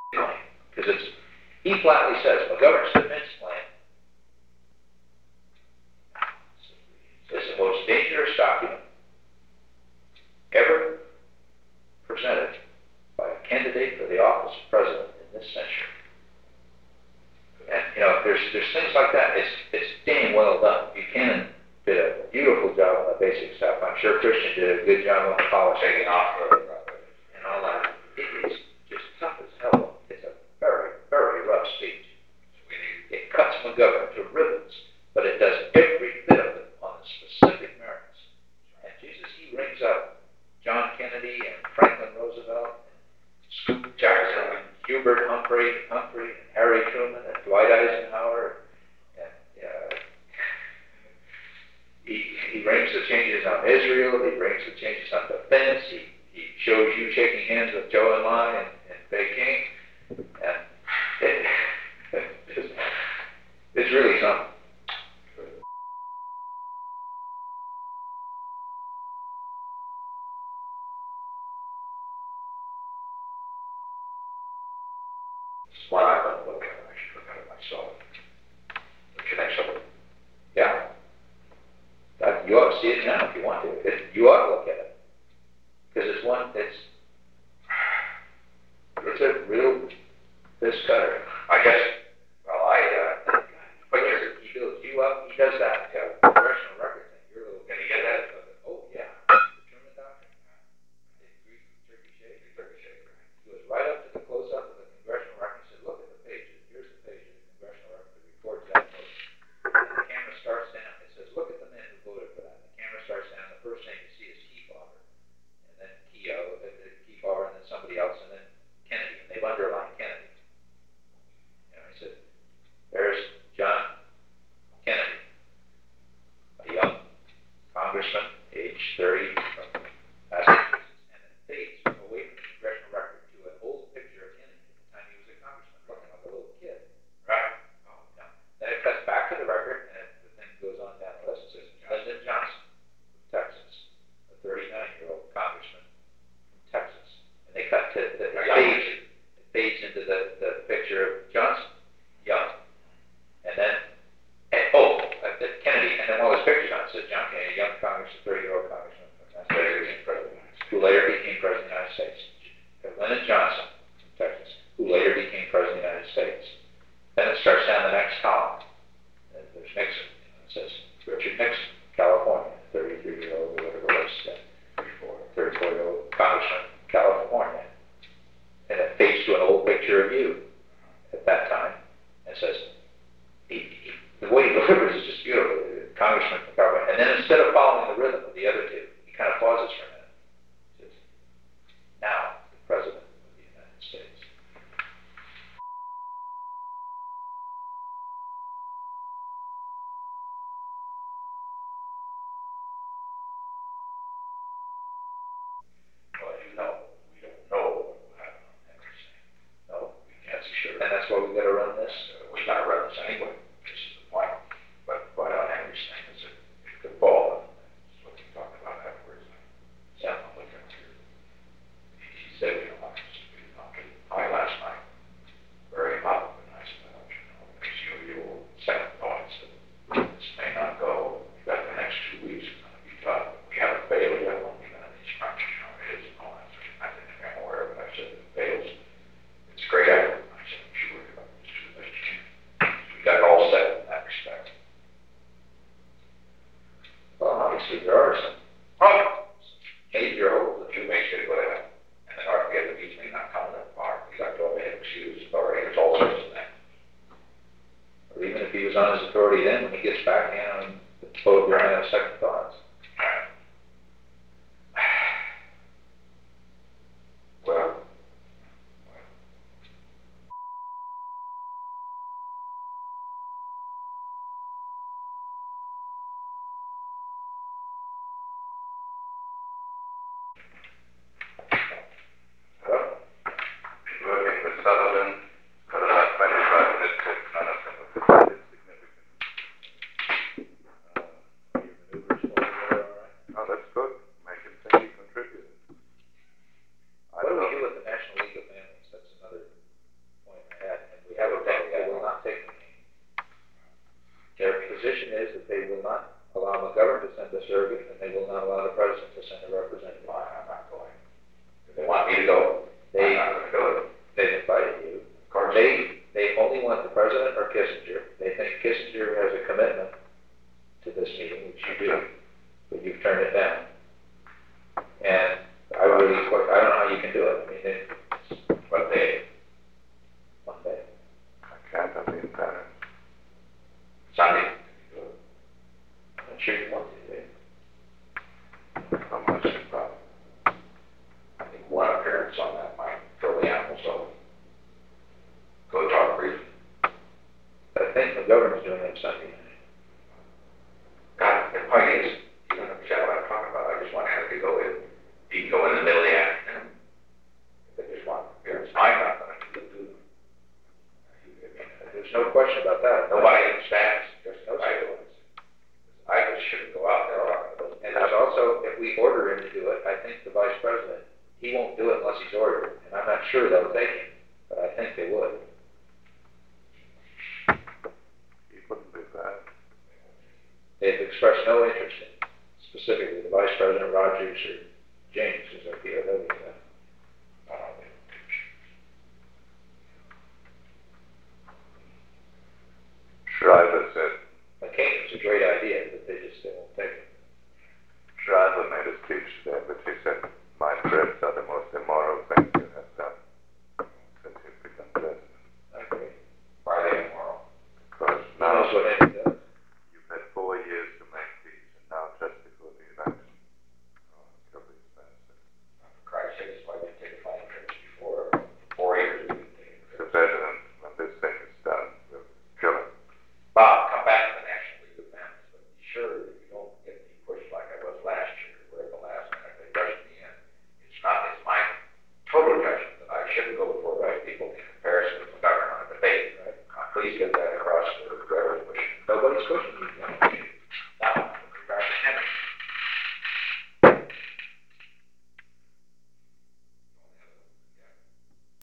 Because he flatly says, McGovern's defense plan is the most dangerous document ever presented by a candidate for the office of president in this century. And, there's things like that. It's damn well done. Buchanan did a beautiful job on the basic stuff. I'm sure Christian did a good job on the polishing off and all that. It's just tough as hell. It's a very, very rough speech. It cuts McGovern to ribbons, but it does every bit of it on the specific merits. And Jesus, he rings up John Kennedy and Franklin Roosevelt, and Scoop Jackson, and Hubert Humphrey, and Harry Truman, and Dwight Eisenhower, and he brings the changes on Israel, he brings the changes on defense, he shows you shaking hands with Joe and Lai and Beijing, and it's really something. One I want to look at. I should look at it myself. What you think so? Yeah. You ought to see it now if you want to. You ought to look at it. Because it's a real fist cutter. I guess, But he builds you up. He does that congressional record thing. Your little can you get that? oh yeah, the Truman Doctrine. The Greek turkey shake. He goes right up to the close up of the congressional record and said, "Look at the pages. Here's the page of the congressional record that records that vote." And the camera starts down. It says, "Look at the men who voted for that." And the camera starts down. The first name you see is Kefauver, and then Kefauver, and then somebody else, and then Kennedy. And they've underlined Kennedy. He said, "There's John Kennedy, a young congressman, age 30, from Massachusetts," and it fades away from the congressional record to an old picture of Kennedy at the time he was a congressman, looking like a little kid. Right. Oh, no. Then it cuts back to the record, and the thing goes on down the list. It says Lyndon Johnson from Texas, a 39-year-old congressman from Texas. And they cut to the fades into the picture of Johnson, young. And then, Kennedy, and then all his pictures on it says John Kennedy, young congressman, 30-year-old congressman from Massachusetts, who later became president of the United States. Lyndon Johnson from Texas, who later became president of the United States. Then it starts down the next column. And there's Nixon. It says Richard Nixon, California, 33-year-old, or whatever it was, 34-year-old congressman from California. And it fades to an old picture of you at that time. And says, the way he delivers is just beautiful. Congressman from California. And then instead of following the rhythm of the other two, he kind of pauses for a minute. He says, "Now, the President of the United States." Well, we don't know what will happen on Thursday. No, We can't be sure. and that's why we've got to run this. We got to run this anyway. This is the point. But on Henry's thing, it could fall. That's what he talked about afterwards. Yeah. I'm looking here. He said we don't want to get high last night. Very hot, but nice about makes you second thoughts that this may not go. We've got the next 2 weeks are going to be tough. We haven't failed yet. We've got these structures, it is and all that. I think I'm aware of it. I said it fails. It's a great effort. I said, I'm sure about this too best you can. We got it all set in that respect. Well, obviously there are some major holes. The 2 weeks ago, and then don't forget the beach may not come that far. We got to go ahead and excuse already. There's all sorts of things. Or even if he was on his authority then, when he gets back in, both are going to have second thoughts. Well, working with Sutherland, got about 25 minutes to none of them have provided significant. Your maneuvers going all right? Oh, that's good. Make it think you contributed. What do we do with the National League of Families? That's another position is that they will not allow McGovern to send a surrogate, and they will not allow the president to send a representative. Fine, I'm not going. If they want me to go, I'm not gonna do it. They've invited you. Of course. They only want the president or Kissinger. They think Kissinger has a commitment to this meeting, which you do, but you've turned it down. And I don't know how you can do it. I mean, What day? one day. I can't, I'll be in Paris. Sunday. I'm not sure you want to do it. How much about? I think one appearance on that might throw the animals over. Go talk briefly. I think McGovern's doing it Sunday night. God, the point is, you don't understand what I'm talking about. I just want to have to go in. You can go in the middle of the afternoon. If they just want appearance, I'm not going to do them. There's no question about that. Nobody understands. Just I do it. I just shouldn't go out there. And there's also, if we order him to do it, I think the vice president, he won't do it unless he's ordered. And I'm not sure they'll take him, but I think they would. He wouldn't do that. They've expressed no interest in, specifically the vice president, Rogers, or James, who's our POW guy. Shriver said, McCain's a great idea, but they won't take it. Shriver made a speech today, but he said, my trips are the most immoral thing you have done since you've become president. I agree. Why are they immoral? Because He knows now what Andy does. you've had 4 years to make peace, and now just before the election, it'll be expensive. For Christ's sake, why didn't take a flying trips before? 4 years we didn't take a trip. The president, when this thing is done, will kill him. Bob, come back to the National League of Families, but be sure that you don't get me pushed like I was last year, where at the last minute they rushed me in. It's my total judgment that I shouldn't go before the right people in comparison with the government on a debate. Right? Please get that across to the resolution. Nobody's pushing you.